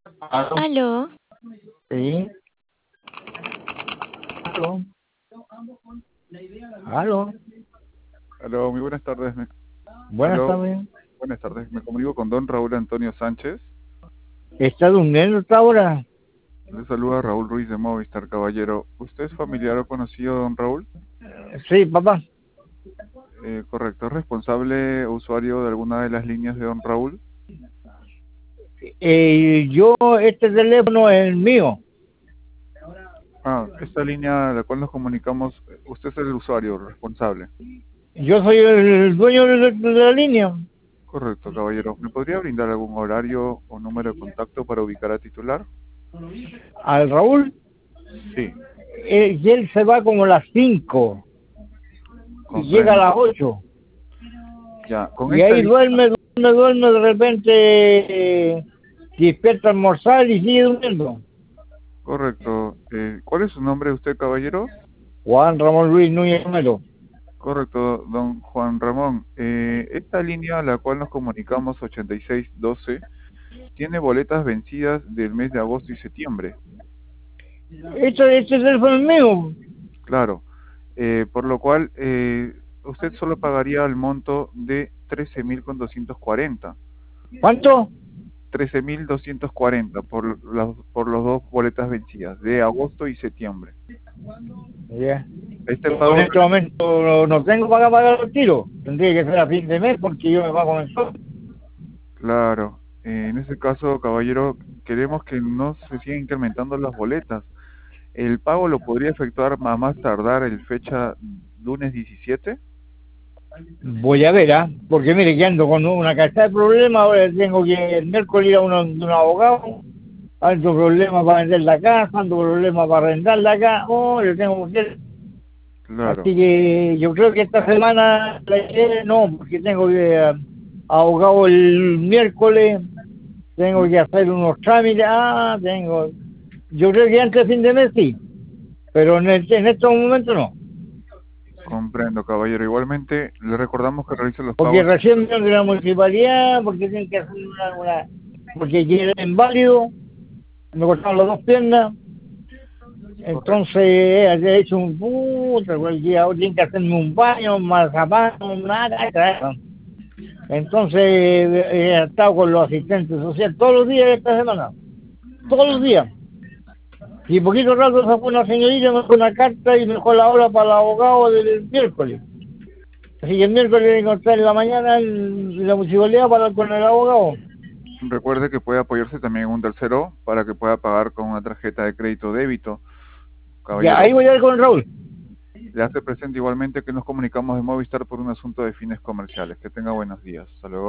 Aló, Aló, sí, aló, aló, Aló, muy buenas tardes. buenas Aló, tardes. buenas tardes. Me comunico con don Raúl Antonio Sánchez. ¿Está durmiendo esta hora? Le saluda Raúl Ruiz de Movistar, caballero. ¿Usted es familiar o conocido de don Raúl? Sí, papá. Correcto. ¿Es responsable o usuario de alguna de las líneas de don Raúl? Este teléfono es el mío. Ah, esta línea a la cual nos comunicamos, usted es el usuario responsable. Yo soy el dueño de la línea. Correcto, caballero. ¿Me podría brindar algún horario o número de contacto para ubicar a titular? Al Raúl, Sí, y él se va como a las 5 y llega a comprendo. las 8. Ya, con Y esta ahí línea, duerme, de repente despierta a almorzar y sigue durmiendo. correcto. ¿Cuál es su nombre de usted, caballero? Juan Ramón Luis Núñez Romero. Correcto, don Juan Ramón. Esta línea a la cual nos comunicamos, 8612, tiene boletas vencidas del mes de agosto y septiembre. Este teléfono es mío. Claro, por lo cual usted solo pagaría el monto de 13.240. ¿Cuánto? 13.240 por los dos boletas vencidas, de agosto y septiembre. Ya. Este Yo en pago, este momento no tengo para pagar el tiro. Tendría que ser a fin de mes porque yo me pago mensual. claro, en ese caso, caballero, queremos que no se sigan incrementando las boletas. El pago lo podría efectuar a más tardar el fecha lunes 17. Voy a ver, ¿ah? Porque mire, que ando con una cantidad de problemas. Ahora tengo que el miércoles ir a un abogado. Ando problemas para vender la casa, ando problemas para arrendar la casa. Oh, yo tengo que... Claro, Así que yo creo que esta semana no, porque tengo que abogado el miércoles. Tengo mm, que hacer unos trámites. Yo creo que antes de fin de mes sí. Pero en estos momentos no. comprendo, caballero. Igualmente, le recordamos que realice los Porque pagos. recién vino de la municipalidad, porque tienen que hacer porque quedé inválido, me cortaron las dos piernas, Correcto, entonces he hecho un puta, cualquier ahora tienen que hacerme un baño, un mazapán, nada, carajo. Entonces he estado con los asistentes sociales todos los días de esta semana, todos los comprendo. días. Y poquito rato sacó una señorita, me dejó una carta y me dejó la hora para el abogado del miércoles. Así que el miércoles encontré en la mañana en la municipalidad para hablar con el abogado. Recuerde que puede apoyarse también en un tercero para que pueda pagar con una tarjeta de crédito o débito, Ya, ahí caballero. voy a ir con Raúl. Le hace presente igualmente que nos comunicamos de Movistar por un asunto de fines comerciales. Que tenga buenos días. Hasta luego.